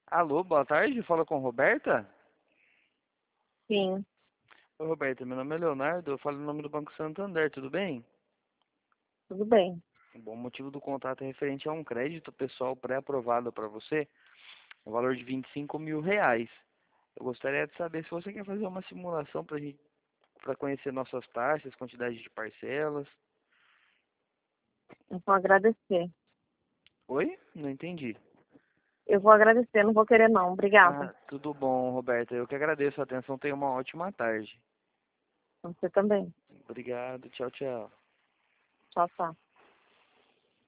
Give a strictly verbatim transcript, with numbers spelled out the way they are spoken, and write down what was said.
Alô, boa tarde, fala com Roberta? Sim, Oi, Roberta, meu nome é Leonardo, eu falo em nome do Banco Santander, tudo bem? tudo bem. O bom motivo do contato é referente a um crédito pessoal pré-aprovado para você, no valor de vinte e cinco mil reais. Eu gostaria de saber se você quer fazer uma simulação para gente, para conhecer nossas taxas, quantidade de parcelas. Eu vou agradecer. Oi? Não entendi. Eu vou agradecer, não vou querer não. Obrigada. Ah, tudo bom, Roberta. Eu que agradeço a atenção. Tenha uma ótima tarde. Você também. Obrigado. Tchau, tchau. Tchau, tchau.